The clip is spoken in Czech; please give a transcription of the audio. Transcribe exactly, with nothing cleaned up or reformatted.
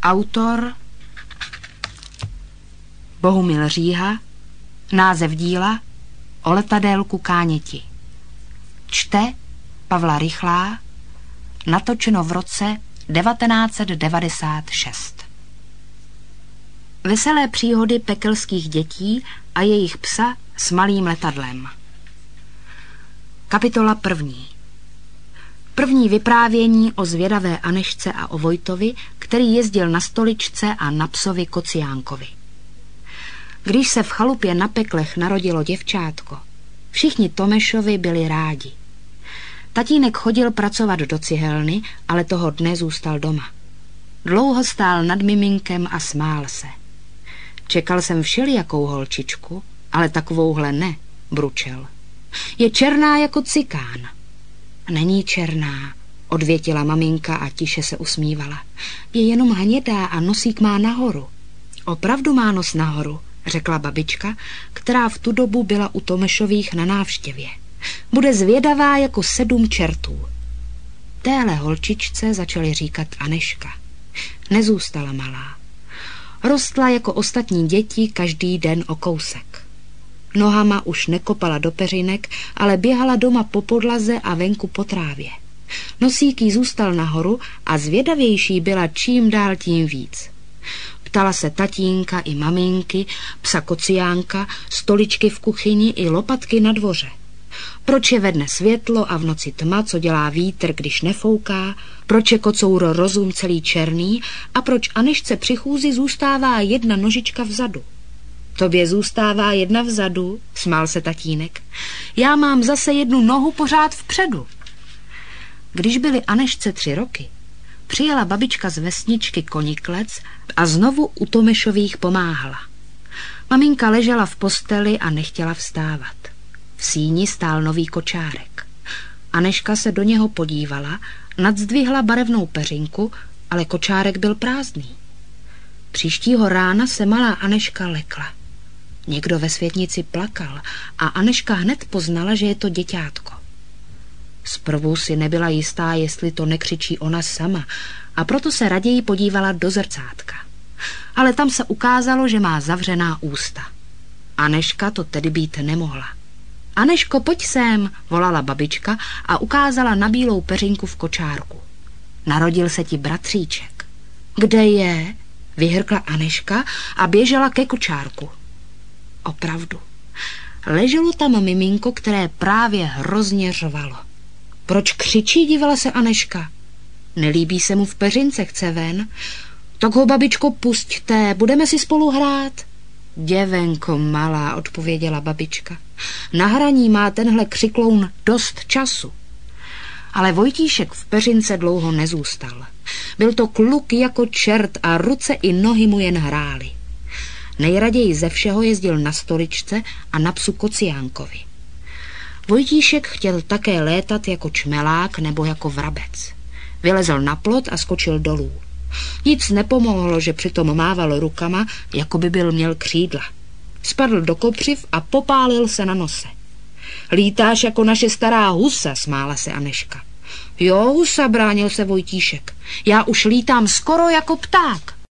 Autor Bohumil Říha. Název díla O letadélku Káněti. Čte Pavla Rychlá. Natočeno v roce devatenáct set devadesát šest. Veselé příhody pekelských dětí a jejich psa s malým letadlem. Kapitola první. První vyprávění o zvědavé Anešce a o Vojtovi, který jezdil na stoličce a na psovi Kociánkovi. Když se v chalupě na Peklech narodilo děvčátko, všichni Tomešovi byli rádi. Tatínek chodil pracovat do cihelny, ale toho dne zůstal doma. Dlouho stál nad miminkem a smál se. Čekal jsem všelijakou holčičku, ale takovouhle ne, bručel. Je černá jako cikán. Není černá, odvětila maminka a tiše se usmívala. Je jenom hnědá a nosík má nahoru. Opravdu má nos nahoru, řekla babička, která v tu dobu byla u Tomešových na návštěvě. Bude zvědavá jako sedm čertů. Téhle holčičce začali říkat Aneška. Nezůstala malá. Rostla jako ostatní děti každý den o kousek. Nohama už nekopala do peřinek, ale běhala doma po podlaze a venku po trávě. Nosík jí zůstal nahoru a zvědavější byla čím dál tím víc. Ptala se tatínka i maminky, psa Kociánka, stoličky v kuchyni i lopatky na dvoře. Proč je ve dne světlo a v noci tma, co dělá vítr, když nefouká, proč je kocour rozum celý černý a proč Anešce při chůzi zůstává jedna nožička vzadu. Tobě zůstává jedna vzadu, smál se tatínek. Já mám zase jednu nohu pořád vpředu. Když byly Anešce tři roky, přijela babička z vesničky Koniklec a znovu u Tomešových pomáhala. Maminka ležela v posteli a nechtěla vstávat. V síni stál nový kočárek. Aneška se do něho podívala, nadzdvihla barevnou peřinku, ale kočárek byl prázdný. Příštího rána se malá Aneška lekla. Někdo ve světnici plakal a Aneška hned poznala, že je to děťátko. Zprvu si nebyla jistá, jestli to nekřičí ona sama, a proto se raději podívala do zrcátka. Ale tam se ukázalo, že má zavřená ústa. Aneška to tedy být nemohla. Aneško, pojď sem, volala babička a ukázala na bílou peřinku v kočárku. Narodil se ti bratříček. Kde je? Vyhrkla Aneška a běžela ke kočárku. Opravdu. Leželo tam miminko, které právě hrozně řvalo. Proč křičí, divila se Aneška. Nelíbí se mu v peřince, chce ven. Tak ho, babičko, pusťte, budeme si spolu hrát. Děvenko malá, odpověděla babička. Na hraní má tenhle křikloun dost času. Ale Vojtíšek v peřince dlouho nezůstal. Byl to kluk jako čert a ruce i nohy mu jen hrály. Nejraději ze všeho jezdil na stoličce a na psu Kociánkovi. Vojtíšek chtěl také létat jako čmelák nebo jako vrabec. Vylezl na plot a skočil dolů. Nic nepomohlo, že přitom mával rukama, jako by byl měl křídla. Spadl do kopřiv a popálil se na nose. Lítáš jako naše stará husa, smála se Aneška. Jo, husa, bránil se Vojtíšek. Já už lítám skoro jako pták.